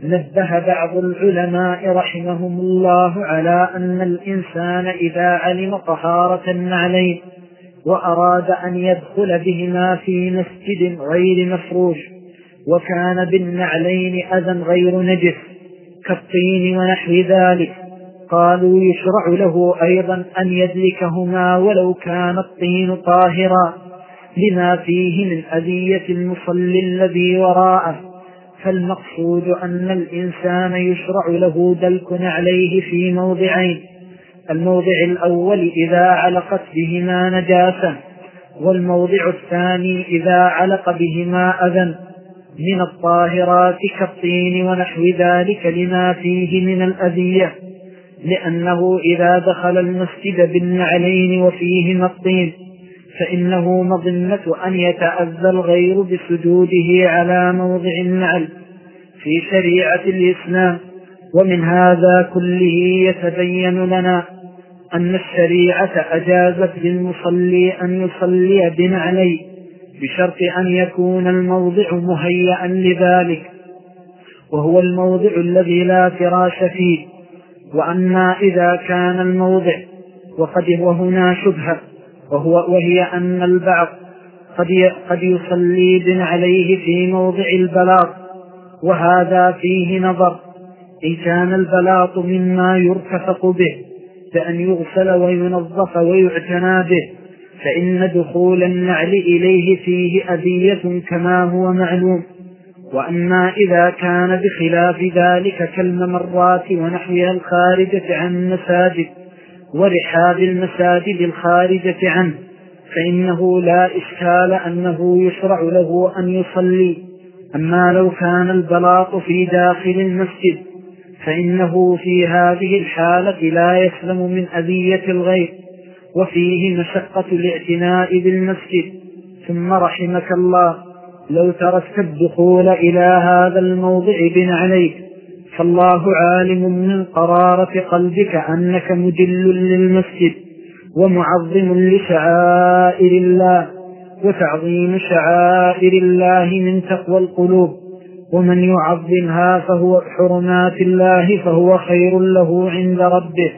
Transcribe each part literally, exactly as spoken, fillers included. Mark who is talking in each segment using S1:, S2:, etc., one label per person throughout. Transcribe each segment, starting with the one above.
S1: نبه بعض العلماء رحمهم الله على أن الإنسان إذا علم طهارة النعلين وأراد أن يدخل بهما في مسجد غير مفروش وكان بالنعلين أذى غير نجس كالطين ونحو ذلك، قالوا يشرع له أيضا أن يدلكهما ولو كان الطين طاهرا لما فيه من أذية المصلي الذي وراءه. فالمقصود أن الإنسان يشرع له دلك نعليه في موضعين: الموضع الأول إذا علقت بهما نجاسة، والموضع الثاني إذا علق بهما أذى من الطاهرات كالطين ونحو ذلك لما فيه من الأذية، لأنه إذا دخل المسجد بالنعلين وفيهما الطين فإنه مظنة أن يتأذى الغير بسجوده على موضع النعل في شريعة الإسلام. ومن هذا كله يتبين لنا أن الشريعة أجازت للمصلي أن يصلي بنعلي بشرط أن يكون الموضع مهيئا لذلك، وهو الموضع الذي لا فراش فيه. وأما إذا كان الموضع وقد وهنا شبهة وهو وهي أن البعض قد قد يصلي بنعليه في موضع البلاط، وهذا فيه نظر. إن كان البلاط مما يرتفق به بأن يغسل وينظف ويعتنى به فإن دخول النعل إليه فيه أذية كما هو معلوم. وأما إذا كان بخلاف ذلك كالممرات ونحوها الخارجة عن المساجد ورحاب المساجد الخارجة عنه فإنه لا إشكال أنه يشرع له أن يصلي. أما لو كان البلاط في داخل المسجد فإنه في هذه الحالة لا يسلم من أذية الغير، وفيه مشقة الاعتناء بالمسجد. ثم رحمك الله لو تركت الدخول إلى هذا الموضع بنعليك فالله عالم من قرارة قلبك أنك مجل للمسجد ومعظم لشعائر الله، وتعظيم شعائر الله من تقوى القلوب، ومن يعظمها فهو حرمات الله فهو خير له عند ربه.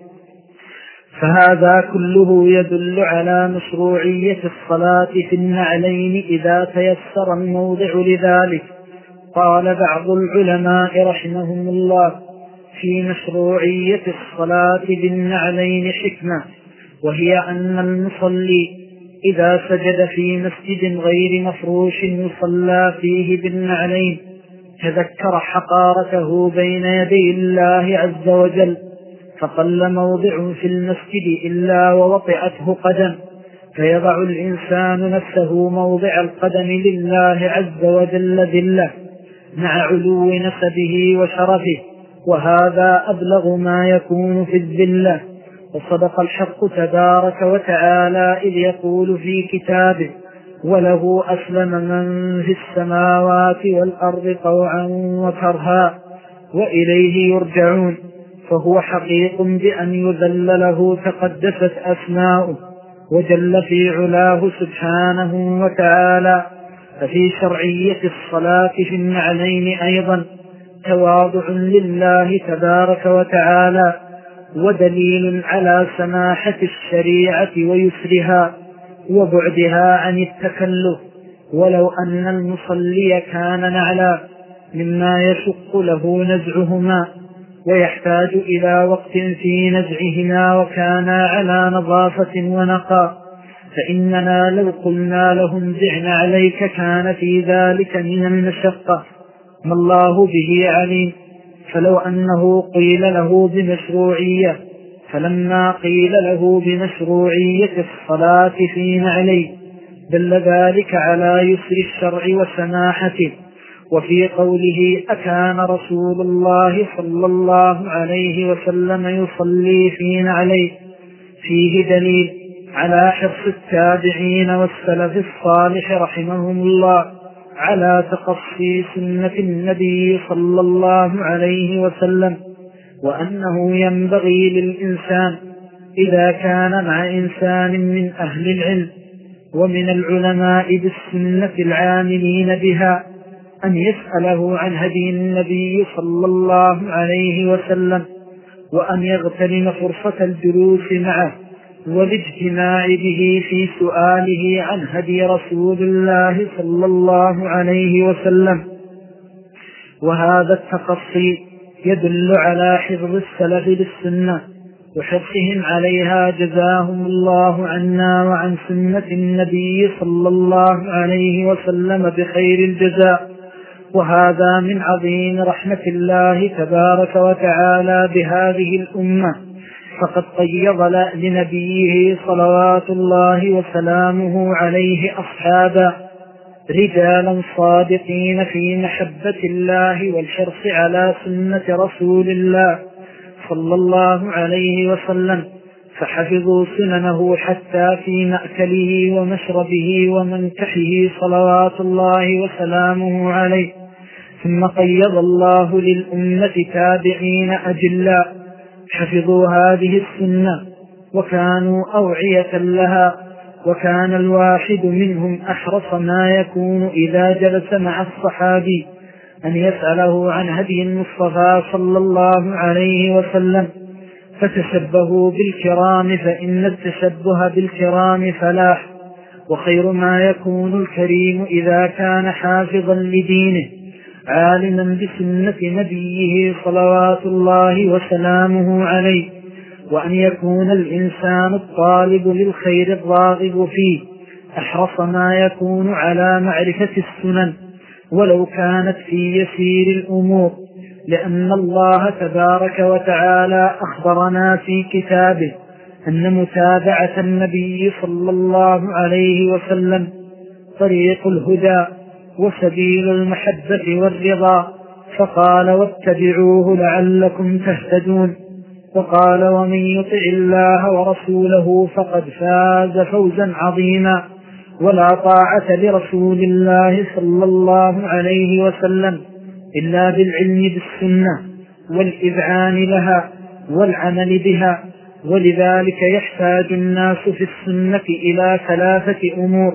S1: فهذا كله يدل على مشروعية الصلاة في النعلين إذا تيسر الموضع لذلك. قال بعض العلماء رحمهم الله في مشروعية الصلاة بالنعلين حكمة، وهي أن المصلي إذا سجد في مسجد غير مفروش يصلى فيه بالنعلين تذكر حقارته بين يدي الله عز وجل، فقل موضع في المسجد إلا ووطئته قدم، فيضع الإنسان نفسه موضع القدم لله عز وجل ذله مع علو نسبه وشرفه، وهذا أبلغ ما يكون في الذلة. وصدق الحق تبارك وتعالى إذ يقول في كتابه: وله أسلم من في السماوات والأرض طوعا وكرها وإليه يرجعون. فهو حقيق بأن يذل له تقدست أسماؤه وجل في علاه سبحانه وتعالى. ففي شرعية الصلاة في النعلين أيضا تواضع لله تبارك وتعالى، ودليل على سماحة الشريعة ويسرها وبعدها عن التكلف. ولو أن المصلي كان نعلا مما يشق له نزعهما ويحتاج إلى وقت في نزعهما وكانا على نظافة ونقاء فإننا لو قلنا لهم زعنا عليك كان في ذلك من المشقة ما الله به عليم. فلو أنه قيل له بمشروعية فلما قيل له بمشروعية الصلاة في نعليه دل ذلك على يسر الشرع وسماحته. وفي قوله: أكان رسول الله صلى الله عليه وسلم يصلي في نعليه فيه دليل على حرص التابعين والسلف الصالح رحمهم الله على تقصي سنة النبي صلى الله عليه وسلم، وأنه ينبغي للإنسان إذا كان مع إنسان من أهل العلم ومن العلماء بالسنة العاملين بها أن يسأله عن هدي النبي صلى الله عليه وسلم، وأن يغتنم فرصة الجلوس معه والاجتماع به في سؤاله عن هدي رسول الله صلى الله عليه وسلم. وهذا التقصي يدل على حفظ السلف للسنة وحرصهم عليها، جزاهم الله عنا وعن سنة النبي صلى الله عليه وسلم بخير الجزاء. وهذا من عظيم رحمة الله تبارك وتعالى بهذه الأمة، فقد قيض لنبيه صلوات الله وسلامه عليه أصحابا رجالا صادقين في محبة الله والحرص على سنة رسول الله صلى الله عليه وسلم، فحفظوا سننه حتى في مأكله ومشربه ومنكحه صلوات الله وسلامه عليه. ثم قيض الله للأمة تابعين أجلاء حفظوا هذه السنة وكانوا أوعية لها، وكان الواحد منهم أحرص ما يكون إذا جلس مع الصحابي أن يسأله عن هدي المصطفى صلى الله عليه وسلم. فتشبهوا بالكرام فإن التشبه بالكرام فلاح، وخير ما يكون الكريم إذا كان حافظا لدينه عالما بسنة نبيه صلوات الله وسلامه عليه، وأن يكون الإنسان الطالب للخير الراغب فيه أحرص ما يكون على معرفة السنن ولو كانت في يسير الأمور، لأن الله تبارك وتعالى أخبرنا في كتابه أن متابعة النبي صلى الله عليه وسلم طريق الهدى وسبيل المحبة والرضا، فقال واتبعوه لعلكم تهتدون. وقال ومن يطع الله ورسوله فقد فاز فوزا عظيما. ولا طاعة لرسول الله صلى الله عليه وسلم إلا بالعلم بالسنة والإذعان لها والعمل بها، ولذلك يحتاج الناس في السنة إلى ثلاثة أمور.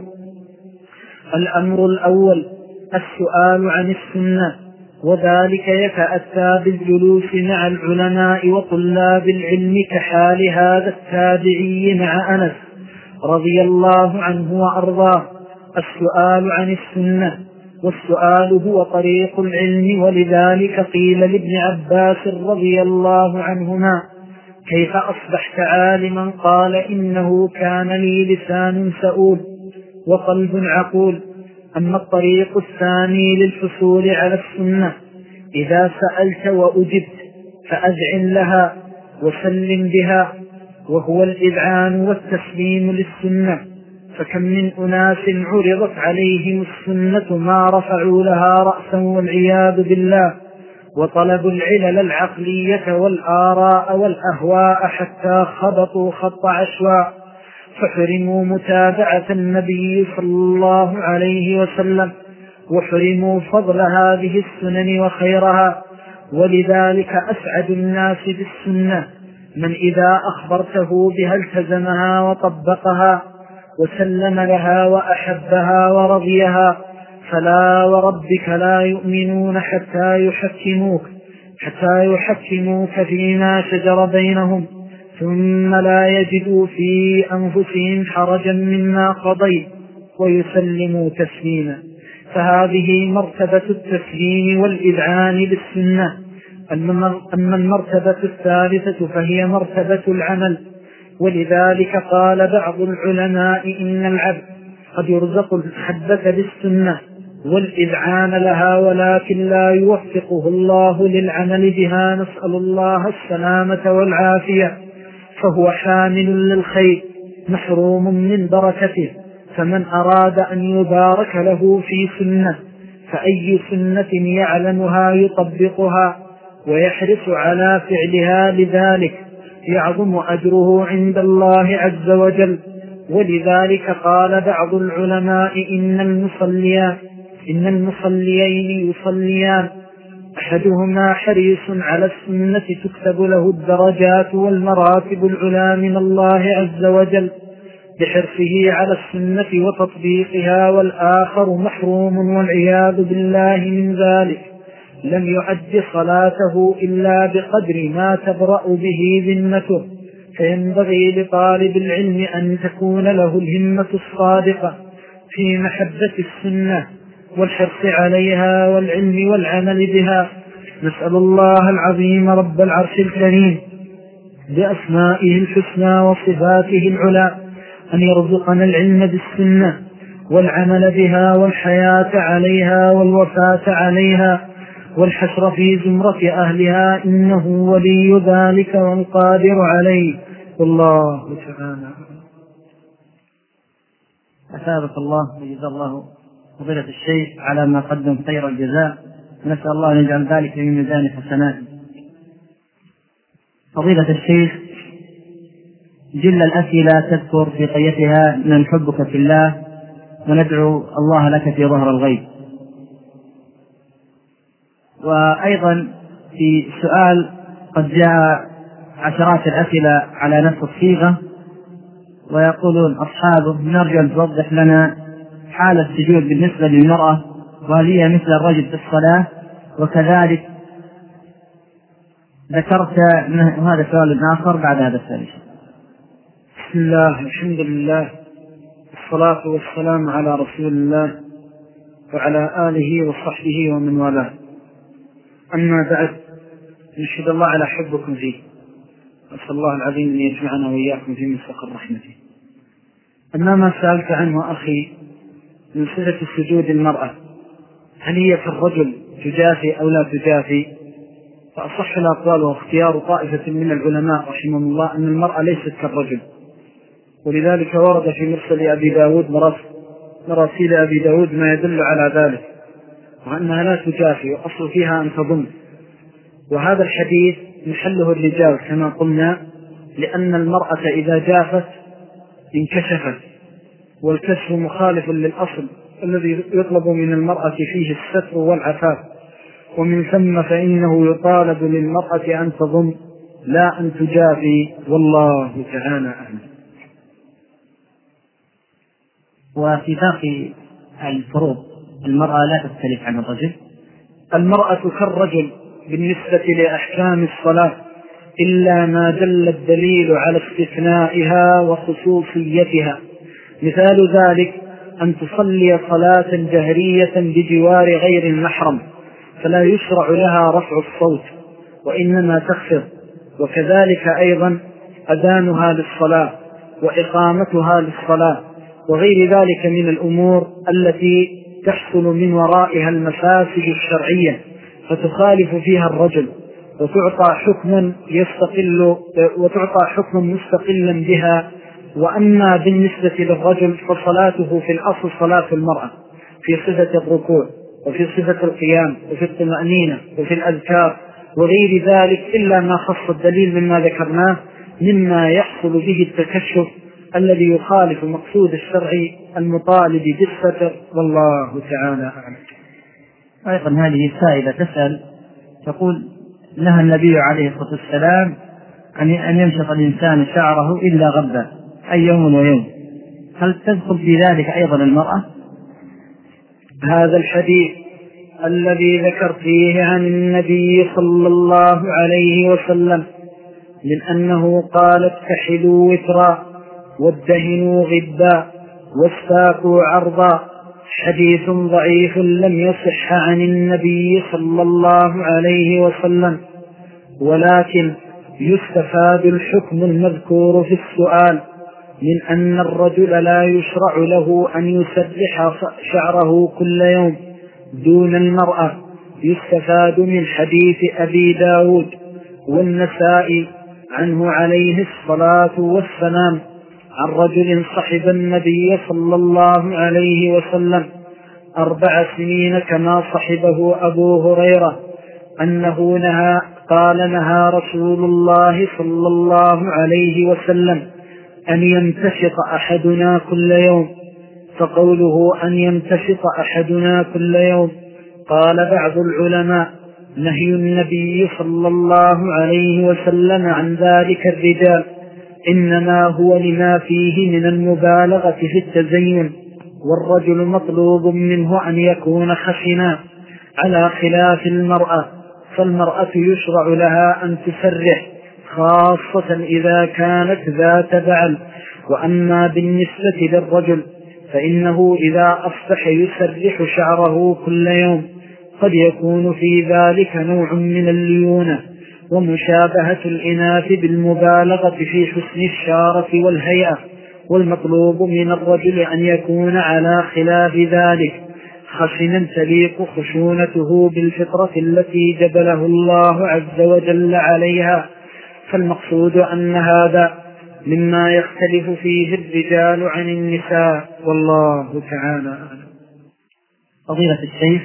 S1: الأمر الأول السؤال عن السنة، وذلك يتأتى بالجلوس مع العلماء وطلاب العلم كحال هذا التابعي مع أنس رضي الله عنه وأرضاه. السؤال عن السنة، والسؤال هو طريق العلم، ولذلك قيل لابن عباس رضي الله عنهما كيف أصبحت عالما؟ قال إنه كان لي لسان سؤول وقلب عقول. أما الطريق الثاني للحصول على السنة، إذا سألت وأجبت فأذعن لها وسلم بها، وهو الإذعان والتسليم للسنة. فكم من أناس عرضت عليهم السنة ما رفعوا لها رأسا والعياذ بالله، وطلبوا العلل العقلية والآراء والأهواء حتى خبطوا خط عشواء، فحرموا متابعة النبي صلى الله عليه وسلم، وحرموا فضل هذه السنن وخيرها. ولذلك أسعد الناس بالسنة من إذا أخبرته بها التزمها وطبقها وسلم لها وأحبها ورضيها. فلا وربك لا يؤمنون حتى يحكموك حتى يحكموك فيما شجر بينهم ثم لا يجدوا في أنفسهم حرجا مما قضيت ويسلموا تسليما. فهذه مرتبة التسليم والإذعان بالسنة. أما المرتبة الثالثة فهي مرتبة العمل، ولذلك قال بعض العلماء إن العبد قد يرزق المحبة بالسنة والإذعان لها، ولكن لا يوفقه الله للعمل بها، نسأل الله السلامة والعافية، فهو حامل للخير محروم من بركته. فمن أراد أن يبارك له في سنة فأي سنة يعلمها يطبقها ويحرص على فعلها، لذلك يعظم أجره عند الله عز وجل. ولذلك قال بعض العلماء إن المصليان إن المصليين يصليان، أحدهما حريص على السنة تكتب له الدرجات والمراتب العلى من الله عز وجل، بحرصه على السنة وتطبيقها، والآخر محروم والعياذ بالله من ذلك لم يؤد صلاته إلا بقدر ما تبرأ به ذمته. فينبغي لطالب العلم أن تكون له الهمة الصادقة في محبة السنة والحرص عليها والعلم والعمل بها. نسأل الله العظيم رب العرش الكريم بأسمائه الحسنى وصفاته العلى أن يرزقنا العلم بالسنة والعمل بها والحياة عليها والوفاة عليها والحشر في زمرة أهلها، إنه ولي ذلك والقادر عليه. والله تعالى.
S2: أثابك الله وجزا الله فضيلة الشيخ على ما قدم خير الجزاء، نسأل الله أن يجعل ذلك من ميزان حسناته. فضيلة الشيخ، جل الأسئلة تذكر في قيتها من نحبك في الله وندعو الله لك في ظهر الغيب. وأيضا في سؤال قد جاء عشرات الأسئلة على نفس الصيغة، ويقولون أصحابه نرجو أن توضح لنا حال السجود بالنسبة للمرأة، وهل هي مثل الرجل في الصلاة؟ وكذلك ذكرت، وهذا سؤال آخر بعد هذا السؤال.
S1: بسم الله، الحمد لله، والصلاة والسلام على رسول الله وعلى آله وصحبه ومن والاه. أما بعد، نشهد الله على حبكم فيه، وأسأل الله العظيم أن يجمعنا وإياكم في مستقر رحمته. أما ما سألت عنه أخي من صفة سجود المرأة، هل هي كالرجل تجافي أو لا تجافي؟ فأصح الأقوال واختيار طائفة من العلماء رحمهم الله أن المرأة ليست كالرجل، ولذلك ورد في مرسل أبي داود مراسيل أبي داود ما يدل على ذلك، وأنها لا تجافي، وأصل فيها أن تضم. وهذا الحديث محله الرجال كما قلنا، لأن المرأة إذا جافت انكشفت، والكشف مخالف للأصل الذي يطلب من المرأة فيه الستر والعفاف، ومن ثم فإنه يطالب للمرأة أن تضم لا أن تجافي، والله تعالى أعلم.
S2: وفي باقي الفروض المرأة لا تختلف عن الرجل؟
S1: المرأة كالرجل بالنسبة لأحكام الصلاة، إلا ما دل الدليل على استثنائها وخصوصيتها. مثال ذلك أن تصلي صلاة جهرية بجوار غير المحرم، فلا يشرع لها رفع الصوت وإنما تخفض. وكذلك أيضا أذانها للصلاة وإقامتها للصلاة وغير ذلك من الأمور التي تحصل من ورائها المفاسد الشرعية، فتخالف فيها الرجل وتعطى حكما يستقل وتعطى حكما مستقلا بها. وأما بالنسبة للرجل فصلاته في الأصل صلاة المرأة في صفة الركوع وفي صفة القيام وفي الطمأنينة وفي الأذكار وغير ذلك، إلا ما خص الدليل مما ذكرناه مما يحصل به التكشف الذي يخالف مقصود الشرع المطالب بالستر، والله تعالى أعلم.
S2: أيضا هذه سائلة تسأل تقول: نهى النبي عليه الصلاة والسلام أن يمشط الإنسان شعره إلا غبا، أي يوم ويوم، هل تدخل في ذلك أيضا المرأة؟
S1: هذا الحديث الذي ذكر فيه عن النبي صلى الله عليه وسلم من أنه قال: اكتحلوا وترا وادهنوا غبا واستاكوا عرضا، حديث ضعيف لم يصح عن النبي صلى الله عليه وسلم. ولكن يستفاد الحكم المذكور في السؤال من أن الرجل لا يشرع له أن يسرح شعره كل يوم دون المرأة. يستفاد من حديث أبي داود والنسائي عنه عليه الصلاة والسلام عن رجل صحب النبي صلى الله عليه وسلم أربع سنين كما صحبه أبو هريرة أنه نهى قال: نهى رسول الله صلى الله عليه وسلم أن يمتشط أحدنا كل يوم. فقوله أن يمتشط أحدنا كل يوم، قال بعض العلماء: نهي النبي صلى الله عليه وسلم عن ذلك الرجال، إنما هو لما فيه من المبالغة في التزين، والرجل مطلوب منه أن يكون خشنا، على خلاف المرأة، فالمرأة يشرع لها أن تسرح خاصة إذا كانت ذات بعل. وأما بالنسبة للرجل فإنه إذا أصبح يسرح شعره كل يوم قد يكون في ذلك نوع من الليونة ومشابهة الإناث بالمبالغة في حسن الشارة والهيئة، والمطلوب من الرجل أن يكون على خلاف ذلك خشنا تليق خشونته بالفطرة التي جبله الله عز وجل عليها. فالمقصود أن هذا مما يختلف فيه الرجال عن النساء، والله تعالى أعلم.
S2: فضيلة الشيخ،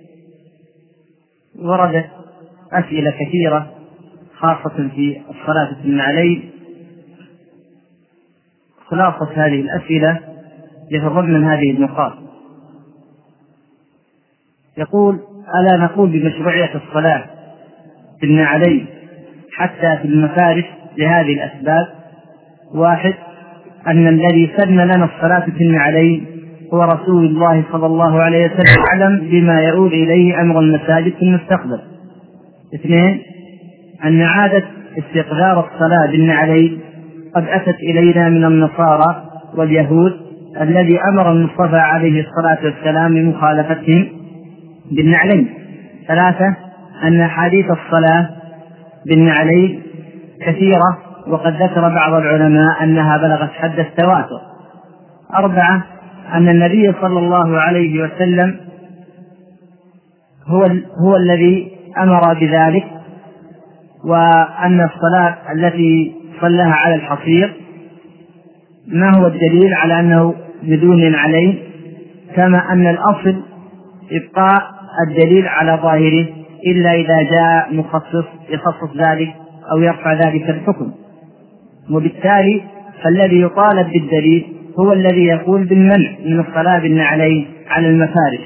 S2: وردت أسئلة كثيرة خاصة في الصلاة في النعلين. خلاصة هذه الأسئلة يتضمن من هذه النقاط. يقول: ألا نقول بمشروعية الصلاة في النعلين حتى في المفارش لهذه الأسباب؟ واحد، أن الذي سن لنا الصلاة في النعلين هو رسول الله صلى الله عليه وسلم، أعلم بما يؤول إليه أمر المساجد في المستقبل. اثنين، أن عادة استقرار الصلاة بالنعلين قد أتت إلينا من النصارى واليهود الذي أمر المصطفى عليه الصلاة والسلام بمخالفتهم بالنعلين. ثلاثة، أن أحاديث الصلاة بالنعلين كثيرة وقد ذكر بعض العلماء أنها بلغت حد التواتر. أربعة، أن النبي صلى الله عليه وسلم هو, هو الذي أمر بذلك، وأن الصلاة التي صلىها على الحصير ما هو الدليل على أنه بدون عليه، كما أن الأصل إبقاء الدليل على ظاهره إلا إذا جاء مخصص يخصص ذلك أو يرفع ذلك الحكم، وبالتالي فالذي يطالب بالدليل هو الذي يقول بالمنع من الصلاة بالنعلين على المفارش.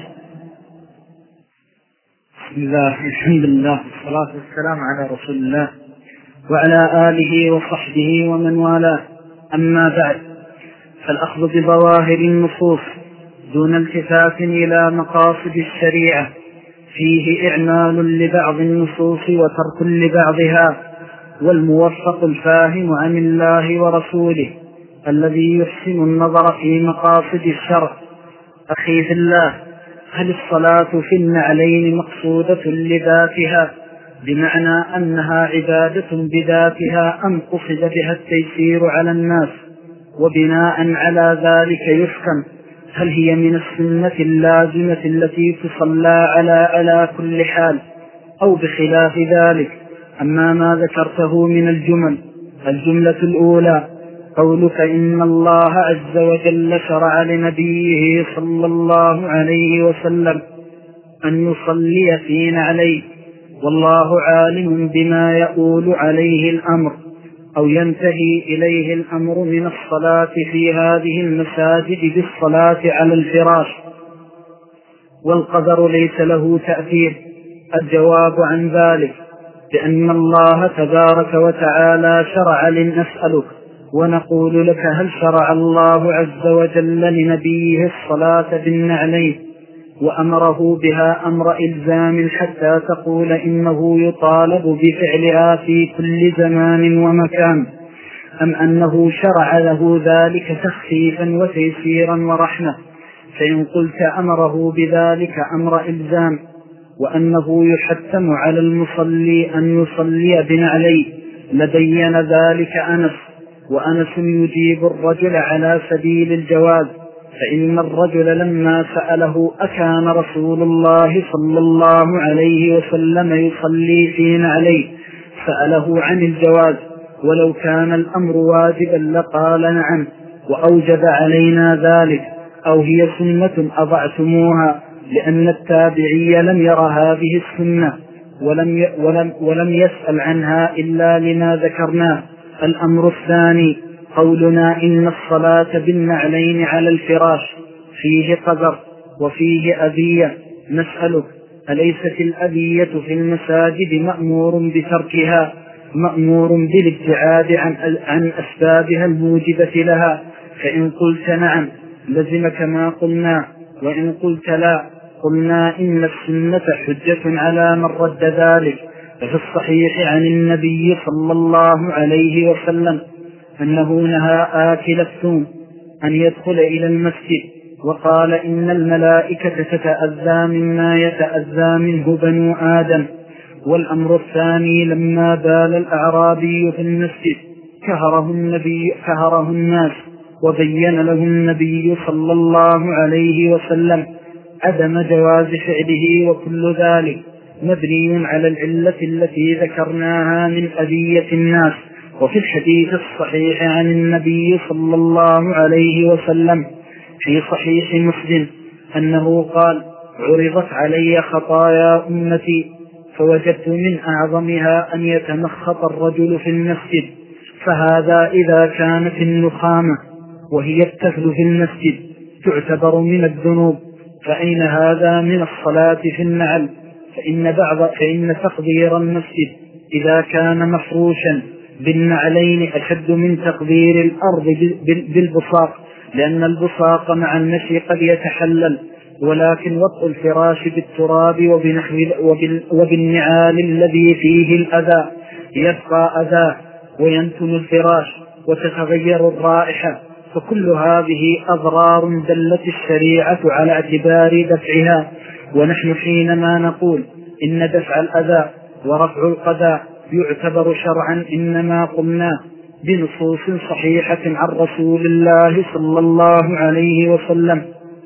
S1: بسم الله، الحمد لله، والصلاة والسلام على رسول الله وعلى آله وصحبه ومن والاه. أما بعد، فالأخذ بظواهر النصوص دون التفات إلى مقاصد الشريعة فيه إعمال لبعض النصوص وترك لبعضها، والموفق الفاهم عن الله ورسوله الذي يحسن النظر في مقاصد الشرع. أخي في الله، هل الصلاة في النعلين مقصودة لذاتها بمعنى أنها عبادة بذاتها أم قصد بها التيسير على الناس؟ وبناء على ذلك يحكم هل هي من السنة اللازمة التي تصلى على على كل حال أو بخلاف ذلك؟ أما ما ذكرته من الجمل، الجملة الأولى قولك إن الله عز وجل شرع لنبيه صلى الله عليه وسلم أن يصلي في نعليه، والله عالم بما يؤول عليه الأمر أو ينتهي إليه الأمر من الصلاة في هذه المساجد بالصلاة على الفراش، والقدر ليس له تأثير. الجواب عن ذلك بأن الله تبارك وتعالى شرع لنسألك ونقول لك هل شرع الله عز وجل لنبيه الصلاة بالنعلين وأمره بها أمر إلزام حتى تقول إنه يطالب بفعلها في كل زمان ومكان، أم أنه شرع له ذلك تخفيفا وتيسيرا ورحمة؟ فإن قلت أمره بذلك أمر إلزام وأنه يحتم على المصلي أن يصلي بنعليه لبين ذلك أنس، وأنس يجيب الرجل على سبيل الجواز، فإن الرجل لما سأله أكان رسول الله صلى الله عليه وسلم يصلي في نعليه سأله عن الجواز، ولو كان الأمر واجبا لقال نعم وأوجب علينا ذلك، أو هي سنة أضعتموها، لأن التابعي لم ير هذه السنة ولم, ولم, ولم يسأل عنها إلا لما ذكرناه. الأمر الثاني قولنا إن الصلاة بالنعلين على الفراش فيه قدر وفيه أذية. نسألك أليست الأذية في المساجد مأمور بتركها؟ مأمور بالابتعاد عن, عن أسبابها الموجبة لها. فإن قلت نعم لزمك ما قلنا، وإن قلت لا قلنا إن السنة حجة على من رد ذلك. ففي الصحيح عن النبي صلى الله عليه وسلم أنه نهى آكل الثوم أن يدخل إلى المسجد، وقال إن الملائكة تتأذى مما يتأذى منه بنو آدم. والأمر الثاني لما بال الأعرابي في المسجد كهره النبي كهره الناس، وبين له النبي صلى الله عليه وسلم عدم جواز فعله، وكل ذلك مبني على العلة التي ذكرناها من أذية الناس. وفي الحديث الصحيح عن النبي صلى الله عليه وسلم في صحيح مسلم أنه قال: عرضت علي خطايا أمتي فوجدت من أعظمها أن يتمخط الرجل في المسجد، فهذا إذا كانت النخامة وهي التفل في المسجد تعتبر من الذنوب، فأين هذا من الصلاة في النعل؟ فإن, بعض فإن تقدير المسجد إذا كان مفروشا بالنعلين أشد من تقدير الأرض بالبصاق، لأن البصاق مع المشي قد يتحلل، ولكن وطء الفراش بالتراب وبالنعال الذي فيه الأذى يبقى أذى وينتن الفراش وتتغير الرائحة. فكل هذه أضرار دلت الشريعة على اعتبار دفعها. ونحن حينما نقول إن دفع الأذى ورفع القذى يعتبر شرعا إنما قلنا بنصوص صحيحة عن رسول الله صلى الله عليه وسلم.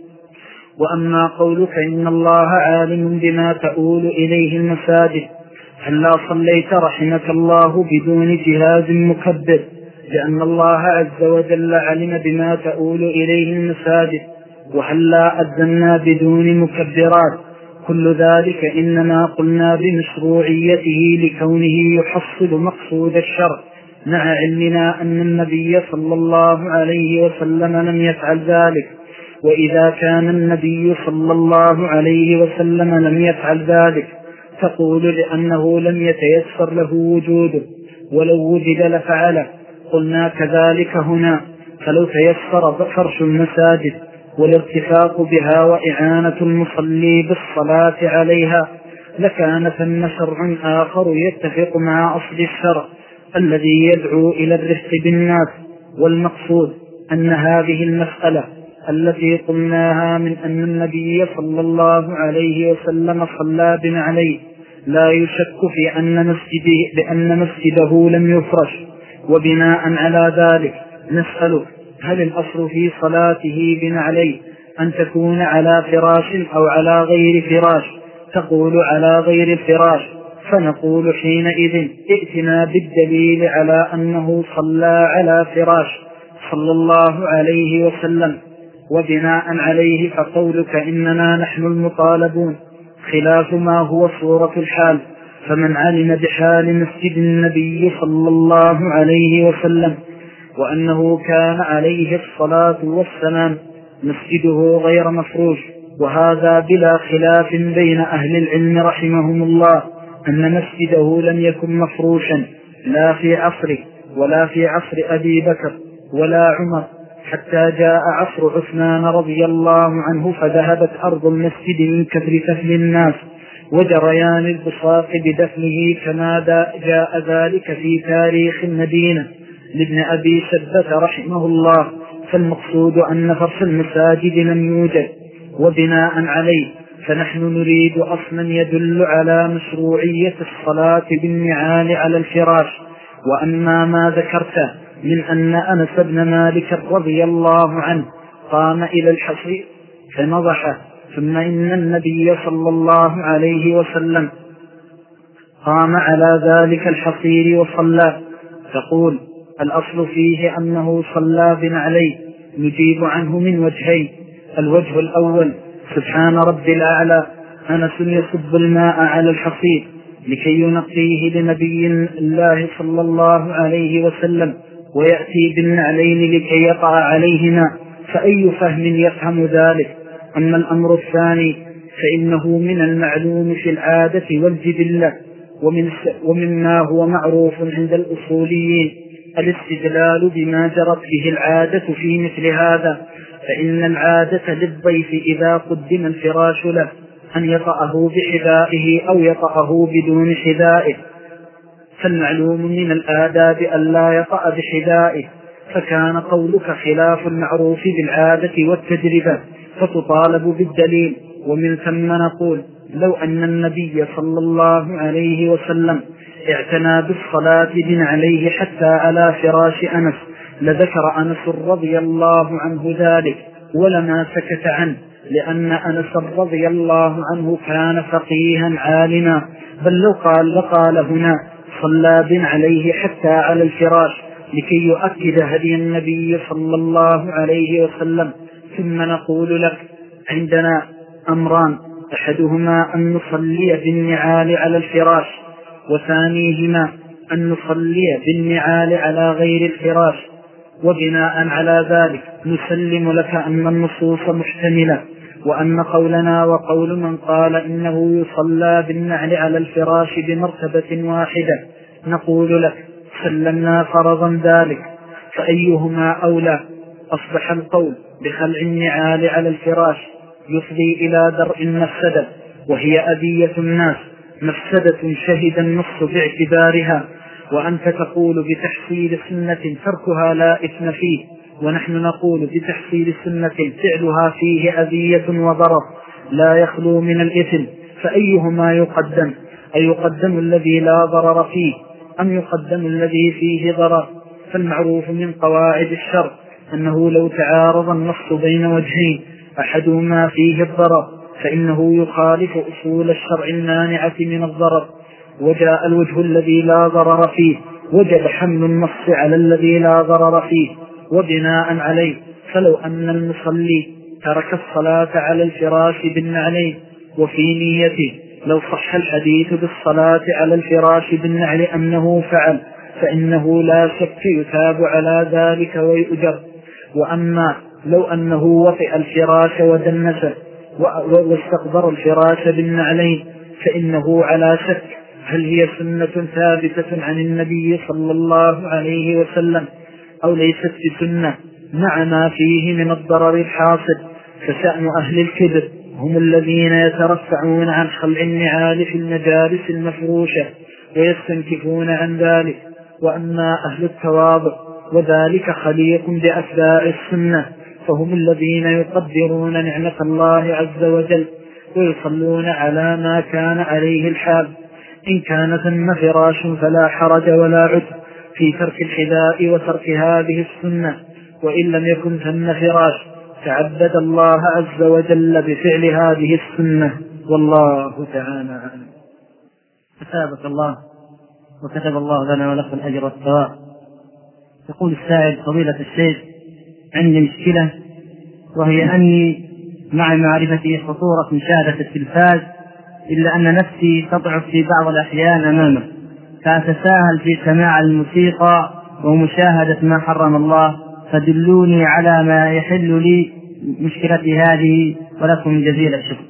S1: وأما قولك إن الله عالم بما تؤول إليه المساجد، هل لا صليت رحمك الله بدون جهاز مكبر؟ لأن الله عز وجل علم بما تؤول إليه المساجد. وهل لا أذنا بدون مكبرات؟ كل ذلك إنما قلنا بمشروعيته لكونه يحصل مقصود الشرع، مع علمنا أن النبي صلى الله عليه وسلم لم يفعل ذلك. وإذا كان النبي صلى الله عليه وسلم لم يفعل ذلك تقول لأنه لم يتيسر له وجوده، ولو وجد لفعله. قلنا كذلك هنا، فلو تيسر فرش المساجد والارتفاق بها وإعانة المصلي بالصلاة عليها لكان ثم شرع آخر يتفق مع أصل الشرع الذي يدعو إلى الرفق بالناس. والمقصود أن هذه المسألة التي قلناها من أن النبي صلى الله عليه وسلم صلى بنعليه لا يشك في أن مسجده, بأن مسجده لم يفرش. وبناء على ذلك نسأل: هل الأصل في صلاته بنعليه أن تكون على فراش أو على غير فراش؟ تقول على غير الفراش، فنقول حينئذ ائتنا بالدليل على أنه صلى على فراش صلى الله عليه وسلم. وبناء عليه فقولك إننا نحن المطالبون خلاف ما هو صورة الحال. فمن علم بحال مسجد النبي صلى الله عليه وسلم وأنه كان عليه الصلاة والسلام مسجده غير مفروش، وهذا بلا خلاف بين أهل العلم رحمهم الله أن مسجده لم يكن مفروشا لا في عصره ولا في عصر أبي بكر ولا عمر، حتى جاء عصر عثمان رضي الله عنه فذهبت أرض المسجد من كثر سفل الناس وجريان البصاق بدفنه، كما جاء ذلك في تاريخ المدينة لابن أبي شبة رحمه الله. فالمقصود أن فرش المساجد لم يوجد. وبناء عليه فنحن نريد أصلا يدل على مشروعية الصلاة بالنعال على الفراش. وأما ما ذكرته من أن أنس بن مالك رضي الله عنه قام إلى الحصير فنضحه، ثم إن النبي صلى الله عليه وسلم قام على ذلك الحصير وصلى، تقول الأصل فيه أنه صلى بنعليه. نجيب عنه من وجهين: الوجه الأول سبحان ربي الأعلى، أنس يصب الماء على الحصير لكي ينقيه لنبي الله صلى الله عليه وسلم ويأتي بالنعلين لكي يقع عليهما، فأي فهم يفهم ذلك؟ أما الأمر الثاني فإنه من المعلوم في العادة والجبلة ومن ومما هو معروف عند الأصوليين الاستدلال بما جرت به العادة في مثل هذا، فإن العادة للضيف إذا قدم الفراش له أن يطأه بحذائه أو يطأه بدون حذائه، فالمعلوم من الآداب أن لا يطأ بحذائه، فكان قولك خلاف المعروف بالعادة والتجربة فتطالب بالدليل. ومن ثم نقول لو أن النبي صلى الله عليه وسلم اعتنى بالصلاة بنعليه حتى على فراش أنس لذكر أنس رضي الله عنه ذلك ولما سكت عنه، لأن أنس رضي الله عنه كان فقيها عالما، بل لو قال لقال هنا صلى بنعليه حتى على الفراش لكي يؤكد هدي النبي صلى الله عليه وسلم. ثم نقول لك عندنا أمران، أحدهما أن نصلي بالنعال على الفراش، وثانيهما أن نصلي بالنعال على غير الفراش، وبناء على ذلك نسلم لك أن النصوص محتملة، وأن قولنا وقول من قال إنه يصلى بالنعل على الفراش بمرتبة واحدة نقول لك سلمنا فرضا ذلك، فأيهما أولى؟ أصبح القول بخلع النعال على الفراش يفضي إلى درء المفسدة وهي أذية الناس، مفسدة شهد النص باعتبارها، وأنت تقول بتحصيل سنة تركها لا إثم فيه، ونحن نقول بتحصيل سنة فعلها فيه أذية وضرر لا يخلو من الإثم، فأيهما يقدم؟ أيقدم الذي لا ضرر فيه أم يقدم الذي فيه ضرر؟ فالمعروف من قواعد الشرع أنه لو تعارض النص بين وجهين أحدهما فيه الضرر فإنه يخالف أصول الشرع المانعة من الضرر، وجاء الوجه الذي لا ضرر فيه وجب حمل النص على الذي لا ضرر فيه. وبناء عليه فلو أن المصلي ترك الصلاة على الفراش بالنعلين وفي نيته لو صح الحديث بالصلاة على الفراش بالنعل أنه فعل فإنه لا شك يتاب على ذلك ويؤجر. وأما لو أنه وطئ الفراش ودنسه واستقبر الفراش بالنعلين فإنه على شك هل هي سنة ثابتة عن النبي صلى الله عليه وسلم أو ليست بسنة مع ما فيه من الضرر الحاصل. فشأن أهل الكبر هم الذين يترفعون عن خلع النعال في المجالس المفروشة ويستنكفون عن ذلك، وأما أهل التواضع وذلك خليق بأتباع السنة فهم الذين يقدرون نعمة الله عز وجل ويصلون على ما كان عليه الحال. إن كان ثم فراش فلا حرج ولا عذر في ترك الحذاء وترك هذه السنة، وإن لم يكن ثم فراش تعبد الله عز وجل بفعل هذه السنة، والله تعالى أعلم.
S2: أثابك الله وكتب الله لنا ولكم الأجر والثواب. يقول السائل فضيلة الشيخ عندي مشكلة، وهي أني مع معرفتي خطورة مشاهدة التلفاز إلا أن نفسي تضعف في بعض الأحيان أمامه، فأتساهل في سماع الموسيقى ومشاهدة ما حرم الله، فدلوني على ما يحل لي مشكلتي هذه ولكم جزيل الشكر.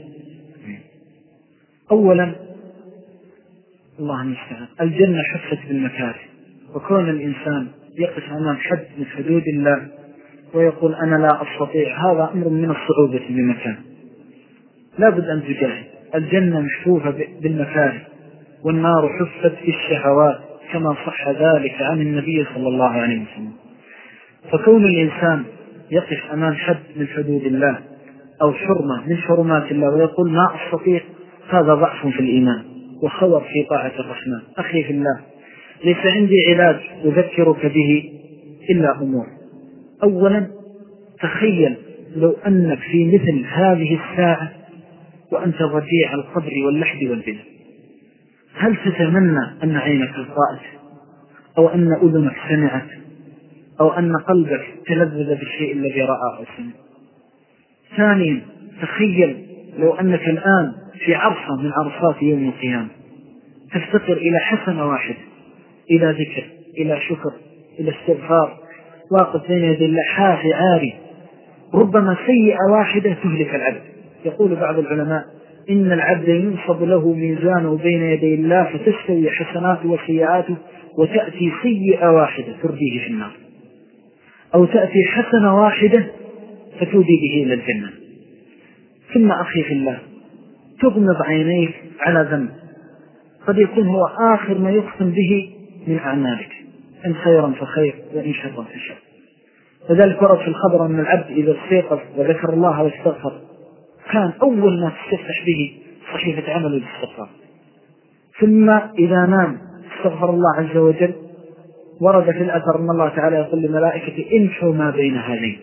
S1: أولا الله المستعان، الجنة حفت بالمكاره، وكون الإنسان يقف أمام حد من حدود الله ويقول أنا لا أستطيع هذا أمر من الصعوبة بمكان، لا بد أن تجاهد. الجنة محفوفة بالمكاره والنار حفت بالشهوات كما صح ذلك عن النبي صلى الله عليه وسلم. فكون الإنسان يقف أمام حد من حدود الله أو حرمة من حرمات الله ويقول ما أستطيع، هذا ضعف في الإيمان وخور في طاعة الرحمن. أخي في الله، ليس عندي علاج أذكرك به إلا أمور. أولا تخيل لو أنك في مثل هذه الساعة وأنت رجيع القبر واللحد والبدع، هل تتمنى أن عينك رأت أو أن أذنك سمعت أو أن قلبك تلذذ بالشيء الذي رأى أو سمع؟ ثانيا تخيل لو أنك الآن في عرصة من عرصات يوم القيامة تفتقر إلى حسنة واحدة، إلى ذكر، إلى شكر، إلى استغفار، واقف بين يدي الله حافي عاري، ربما سيئة واحدة تهلك العبد. يقول بعض العلماء إن العبد ينصب له ميزانه بين يدي الله فتستوي حسناته وسيئاته، وتأتي سيئة واحدة ترديه في النار، أو تأتي حسنة واحدة فتودي به إلى الجنة. ثم أخي في الله، تغمض عينيك على ذنب قد يكون هو آخر ما يقسم به من أعمالك، إن خيرا فخير وإن شرا فشر. وذلك ورد في الخبر أن العبد إذا استيقظ وذكر الله واستغفر كان أول ما تستفتح به صحيفة عمله الاستغفار، ثم إذا نام استغفر الله عز وجل. ورد في الأثر أن الله تعالى يقول لملائكته امحوا ما بين هذين.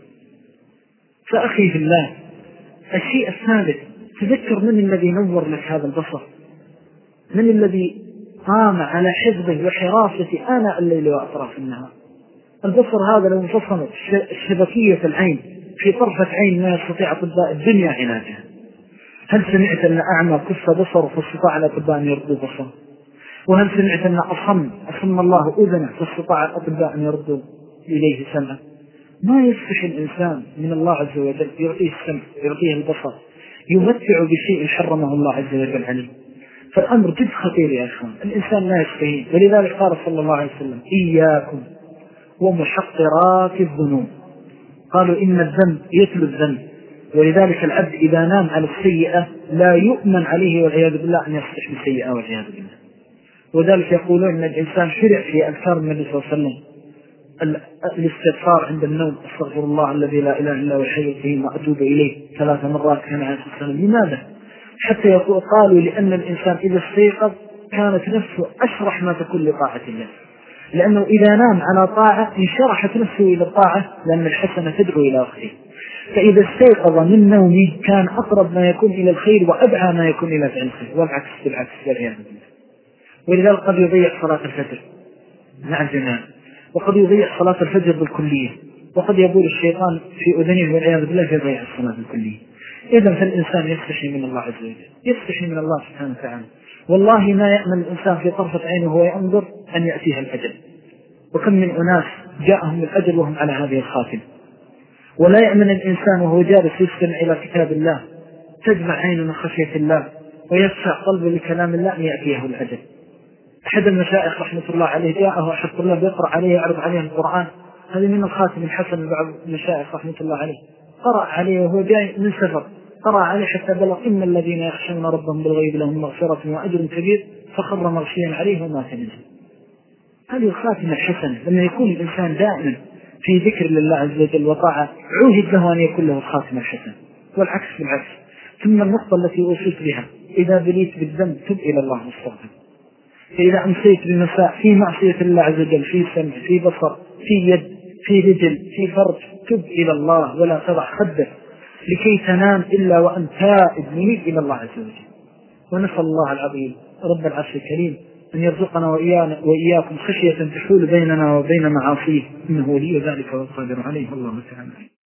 S1: فأخي في الله، الشيء الثالث، تذكر من الذي نور لك هذا البصر، من الذي قام على حفظه وحراسة آناء الليل وأطراف النهار. البصر هذا لو انفصلت شبكية العين في طرفة عين ما يستطيع أطباء الدنيا علاجها. هل سمعت أن أعمى كف بصره فاستطاع الأطباء أن يردوا بصره؟ وهل سمعت أن أصم أصم الله أذنه فاستطاع الأطباء أن يردوا إليه سمعه؟ ما يفتح الإنسان من الله عز وجل يعطيه السمع، يعطيه البصر، يمتع بشيء حرمه الله عز وجل عليه. فالأمر جد خطير يا أخوان، الإنسان لا يستهين. ولذلك قال صلى الله عليه وسلم إياكم ومحقرات الذنوب، قالوا إن الذنب يتلو الذنب. ولذلك العبد إذا نام على السيئة لا يؤمن عليه والعياذ بالله أن يصلح بالسيئة والعياذ بالله. وذلك يقولون أن الإنسان شرع في أذكار النبي صلى الله عليه وسلم الاستغفار عند النوم، استغفر الله الذي لا إله إلا هو الحي القيوم وأتوب إليه ثلاث مرات كان عليه الصلاة والسلام. لماذا؟ حتى يقول قالوا لأن الإنسان إذا استيقظ كانت نفسه أشرح ما تكون لطاعة الله، لأنه إذا نام على طاعة انشرحت نفسه إلى الطاعة، لأن الحسنة تدعو إلى أخره. فإذا استيقظ من نومه كان أقرب ما يكون إلى الخير وأبعى ما يكون إلى فعل الخير، والعكس بالعكس والعياذ بالله. ولذلك قد يضيع صلاة الفجر مع الجماعة، وقد يضيع صلاة الفجر بالكلية، وقد يقول الشيطان في أذنه والعياذ بالله يضيع الصلاة بالكلية. إذن فالإنسان يستحي من الله عز وجل، يستحي من الله سبحانه وتعالى. والله ما يأمن الإنسان في طرفة عينه وهو ينظر أن يأتيها الأجل، وكم من أناس جاءهم الأجل وهم على هذه الخاتمة. ولا يأمن الإنسان وهو جالس يستمع إلى كتاب الله تجمع عينه من خشية الله ويسع قلبه لكلام الله أن يأتيه الأجل. أحد المشايخ رحمة الله عليه جاءه أحد الطلاب يقرأ عليه يعرض عليه القرآن، هذه من الخاتم الحسن لبعض المشايخ رحمة الله عليه، قرأ عليه وهو جاي من سفر، قرأ عليه حتى بلغ إن الذين يخشون ربهم بالغيب لهم مغفرة وأجر كبير، فخر مغشيا عليه وما تنزل. هذه الخاتمة الحسنة لما يكون الإنسان دائما في ذكر لله عز وجل وطاعة عوهد له أن يكون له الخاتمة الحسنة، والعكس بالعكس. ثم النقطة التي أوصيت بها، إذا بليت بالذنب تب إلى الله واستغفر. فإذا أمسيت بالمساء في معصية الله عز وجل، في سمع، في بصر، في يد، في رجل، في فرج، تب إلى الله ولا تضع خدك لكي تنام إلا وأنت تائب منيب إلى الله عز وجل. ونسأل الله العظيم رب العرش الكريم أن يرزقنا وإيانا وإياكم خشية تحول بيننا وبين معاصيه، إنه ولي ذلك والقادر عليه. الله تعالى.